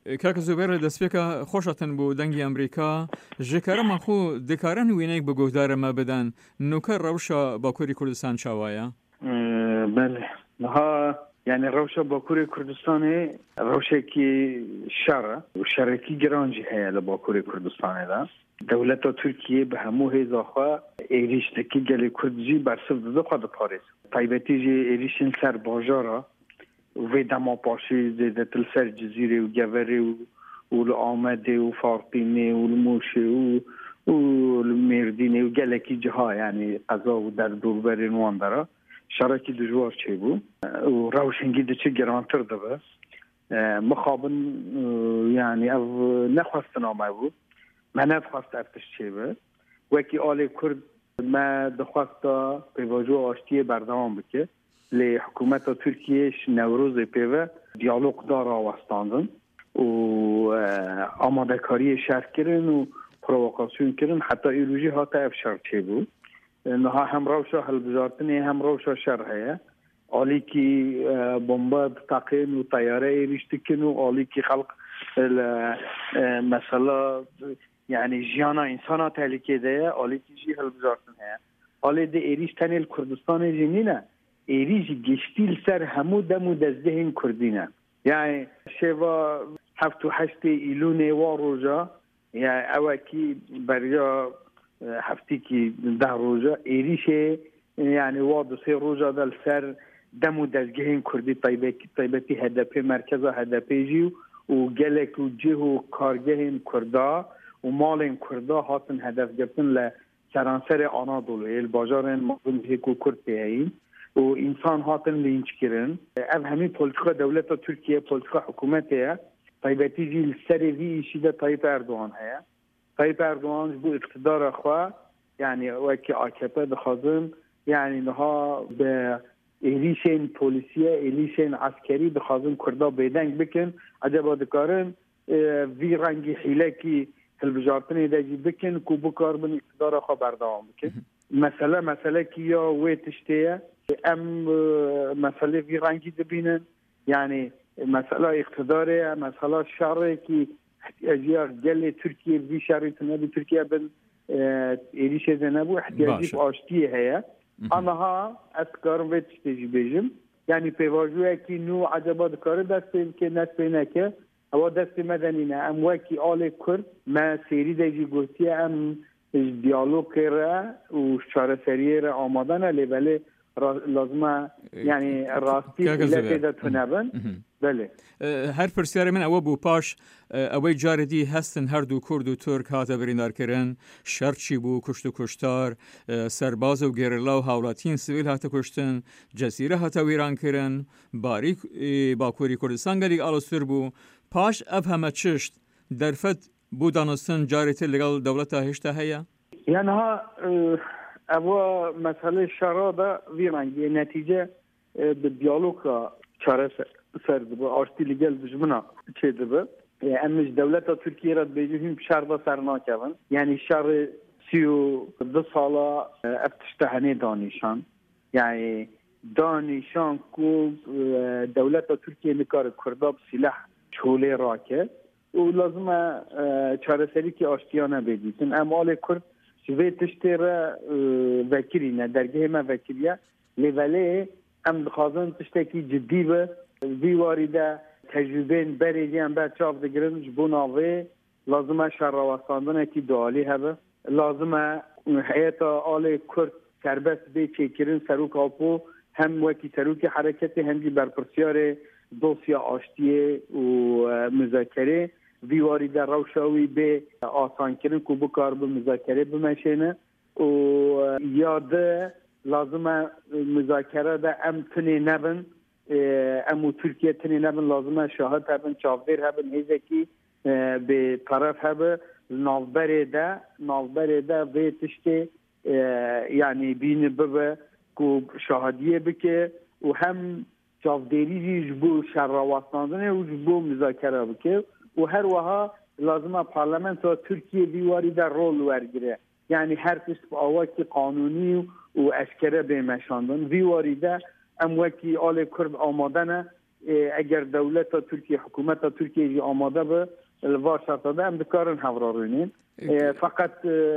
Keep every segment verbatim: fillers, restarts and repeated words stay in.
کاک زبیر دەستپێکە خۆشەتن بۆ دەنگی ئەمریکا ژێکارە مەخۆ دەکارن وێنەیەک بە گۆدارەمە بدەن نوکە ڕەوشە باکووری کوردستان چاوایە؟ بله ها يعني روشة باكوري كردستاني روشة كي شر وشركي جرانجي هي لباكوري كردستاني ده دولة تركيا بهمو هي خوا ایریش تکی گلی کردجی برسف دو خود پاریس طیبتی جی ایریشن سر باجارا و دما پاشی زیده تل سر جزیره و گوره و و آمده و فارقینه و موشه و و مردینه و گلکی جها یعنی قضا و در دوربر نوان داره شرکی دجوار چه بو و روشنگی ده چه گرانتر ده به مخابن یعنی او نخواست نامه بود من نخواست افتش چه به وکی آل کرد ما دخواستا پیواجو آشتی بردوام بکه لی حکومت ترکیه نوروز پیوه دیالوگ دار آوستاندن و آماده کاری شرک کرن و پرووکاسیون کرن حتی ایروژی هاتا افشار چه بود نها هم روشا حل بزارتنی هم روشا شرحه آلی کی بمبا تقین و طیاره ایریشتی کن و آلی کی خلق مثلا يعني جيانا إنسانا تهلكي ده آلی کیجی هل بزارتن هست آلی ده ایریش تنیل کردستان جنینه ایریش گشتیل سر همو دمو دزدهین کردینه يعني شوا هفت و هشت ایلون و روزا يعني اوکی بریا هفتی کی ده روزا ایریش يعني وادو سه روزا دل سر دمو دزدهین کردی طیبتی طیبتی هدفی مرکز هدفی جیو و گلک و جه و کارگهین کردا و مال کردا هاتن هدف گرفتن ل سرانسر آنادولو الباجار مردم هیکو کرد بیایی و انسان هاتن لینچ کرن او همین پولیتیکا دولت ترکیه پولیتیکا حکومت هست طیبتی جی سر وی ایشی ده طیب اردوان هست طیب اردوان بو اقتدار خواه يعني وکی آکپه دخوازن يعني نها به ایلیشین پولیسیه ایلیشین عسکری دخوازن کردا بیدنگ بکن عجبا دکارن وی رنگی حیلکی تلویزیونی داشتی بکن کو بکار بن اقتدار خو بردام بکن مسئله مسئله کیا ویتشتیه ام مسئله وی رنگی دبینن یعنی مسئله اقتداره مسئله شر کی احتیاجی گل ترکیه وی شری تنبی ترکیه بن ایریش زنبو احتیاجی آشتی هست اما ها اسکارم ویتشتی بیجم یعنی پیواجوه کی نو عجبات کار دست که نت بینه او دست مدنینه ام وکی آل کرد ما سیری دیجی گوشتی ام دیالوگ کرده و چاره سریه را آمادنه لیبله لازمه یعنی راستی علتی دا تنبن بله هر پرسیار من او بو پاش اوی جاردی هستن هر دو کرد و ترک هاتا بریندار کرن شرچی بو کشت و کشتار سرباز و گریلا و حولاتین سویل هاتا کشتن جزیره هاتا ویران کرن باریک باکوری کردستان گلیگ آلوستر بو پاش اف همه چشت درفت بودانستن جاریتی لگل دولتا هشتا هیا؟ یعنی ها اوا مسئله شراده ویرانگی نتیجه به دیالوگ چاره سر دبه آشتی لگل دجمنا چه دبه امش دولتا ترکیه را بیجیم شرده سرناکون یعنی شر سی و دو ساله افتشتهنه دانیشان یعنی دانیشان کو دولتا ترکیه نکار کرداب سلاح چوله راکه و لازمه چاره سری که آشتیانه بدیدن امال کرد شوی تشتی را وکرینه درگه ما وکریه لیوله ام دخوازن تشتی که جدی به ویواریده تجربه بریدیم بعد چاپ دگرن جبوناوه لازمه شراوستاندنه که دوالی هبه لازمه حیات آل کرد سربست بی چیکرین سروک آپو هم وکی سروک حرکت هنگی برپرسیار دوسیا آشتیه و مذاکره ویواری در روشاوی به آسان کردن که بکار به مذاکره بمشینه و یاده لازمه مذاکره ده ام تنی نبن امو ترکیه تنی نبن لازمه شاهد هبن چافدر هبن هیزکی به طرف هبه نافبره ده نافبره ده به تشتی یعنی بین ببه که شاهدیه بکه و هم چافدری جبو شراوستاندنه و جبو مذاکره بکه و هر وها لازمه پارلمنت و ترکیه ویواری در رول ورگیره یعنی هر کس آواکی قانونی و اشکره بیمشاندن ویواری ده ام وکی آل کرد آمادنه اگر دولت ترکیه حکومت ترکیه جی آماده به الوار شرطه ام دکارن هورارونین فقط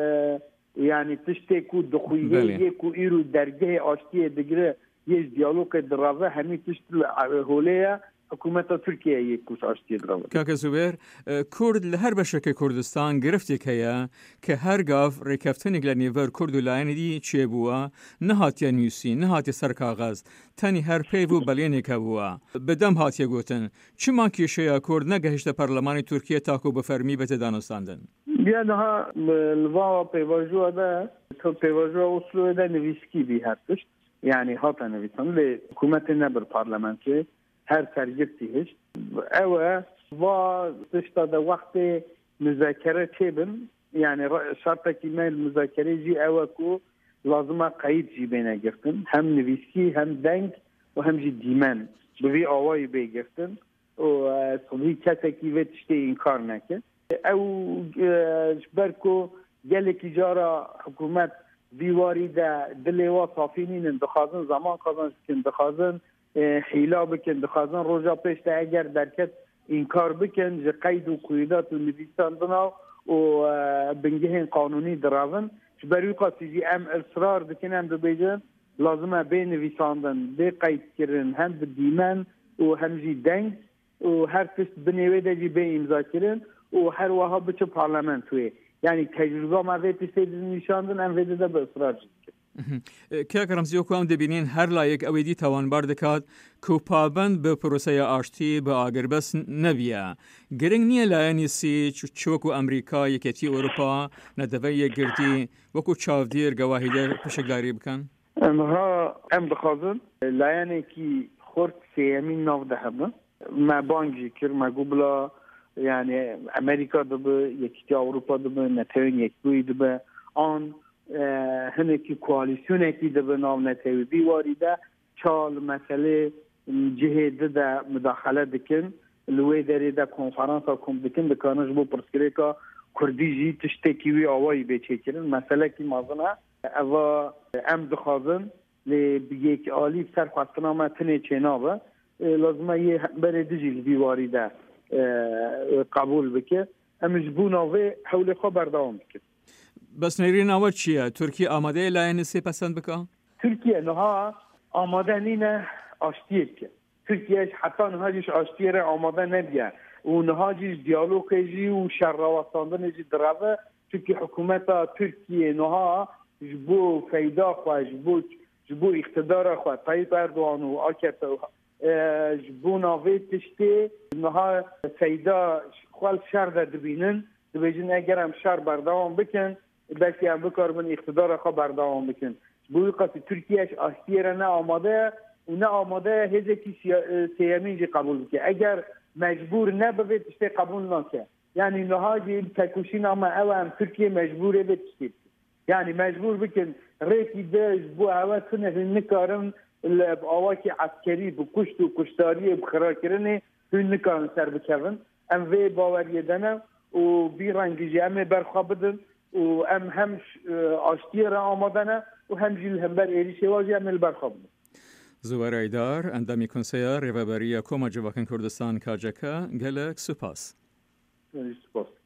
yani tiştê ku dixuye yê ku îro dergehê aştiyê digire yê diyalogê dirave hemî tişt holêya hikûmeta Tirkiyeyê ku aştiyê dirave. Kaka Zûbêr, Kurd li her beşekê Kurdistan giriftek heye ke her gav rêkeftinê li nêver Kurd û layinê dî çêbûye, nehatiye nûsîn, nehatiye ser kaxez, tenî her peyv û belênê hebûye. Bi dem hatiye gotin. Çima kêşeya Kurd negehişte Parlemanê Tirkiye ta ku bi fermî bete danostandin? Yani ha lva peyvajoa da peyvajoa Oslo'ya da nivîskî bî her tişt. Yani hata nivîsan lê hikûmetê ne bir parlamentê her sergirtî hişt. Ew e va tişta da wextê müzakere çêbin yani şartekî me müzakerê jî ew e ku lazima qeyîd jî bêne girtin. Hem nivîskî hem deng û hem jî dîmen bi vî awayî bê girtin û sulhî kesekî vê tiştê înkar neke. Ew ji ber ku gelekî cara hikûmet dîwarî de dilê wa safînînin dixwazin zaman qazanc bikin, dixwazin hîla bikin, dixwazin roja pêş de eger derket înkar bikin ji qeyd û qûydat û nivîsandina û bingehên qanûnî diravin. Ji ber wî qasî jî em israr dikin em dibêjin lazim e bê nivîsandin, bê qeydkirin hem bi dîmen û hem jî deng û her tişt binêwê de jî bê îmzakirin û her wiha biçe parlamentoyê. Yani tecrübe me vê tiştê nîşandin em vê de bi israr jî dikin. Kaka Remziyo ku em dibînin her layek ew ê dî tewanbar dikat ku pabend bi proseya aştî bi agirbes nebiye. Giring niye layenî sî çi wekû Amerîka, Yeketî Ewropa nedeveyê girdî wekû çavdêr gewahîdar pişekdarî bikin? Em ha em dixwazin layenekî xurt sêyemîn nav de hebe. Me bang jî kir me got bila yani Amerika dibe, Yekîtî Ewropa dibe, netewên Yekbûyî dibe an hinekî koalîsyonekî dibe nav netewî dîwarî de çal meselê cihê di de müdaxele dikin li wê derê de konferansa kom dikin dikanin ji bo pirsgirêka Kurdî jî tiştekî wî awayî bê çêkirin meselekî mezin e eva em dixwazin lê bi yekîalî serxwestina me tinê çênabe lazim e yê berê dijî li dîwarî de قبول bike em ji bûna vê hewlê xwe berdewam bikin. Besnêrîna we çi ye? Tirkiye amade ye layên sê pesend bike? Tirkiye niha amade nîne aştiyê bike. Tirkiye heta niha jî aştiyê re amade nebiye û niha jî diyalogê jî û şerrawestandinê jî direve çünkü hikûmeta Tirkiye niha ji bo feyda xwe ji bo ji bo iqtidara xwe Tayyip Erdoğan û A K P ji bûna vê tiştê niha feyda xwe şer de dibînin dibêjin eger em şer berdewam bikin belkî em bikarbin iqtidara xwe berdewam bikin. Ji bo wî qasî Tirkiye aştiyê re ne amade ye û ne amade ye hêzekî sêyemîn jî qebûl bike. Eger mecbûr ne bi vê tiştê qebûl nake. Yani niha jî tekuşîna me ew em Tirkiye mecbûr ê vê tiştê bikin. Yani mecbûr bikin rêkî de ji bo ewe tune hûn nikarin li awakî eskerî bi kuşt û kuştariyê bi xirakirinê hûn nikarin ser bikevin. Em vê baweriyê de ne û bî rengî jî em ê berxwe bidin û em hem aştiyê re amade ne û hem jî li hember êrişê wa jî em ê li berxwe bidin. Zûber Eydar, endamî konseya Rêveberiya Koma Civakên Kurdistan K C K gelek spas. Spas.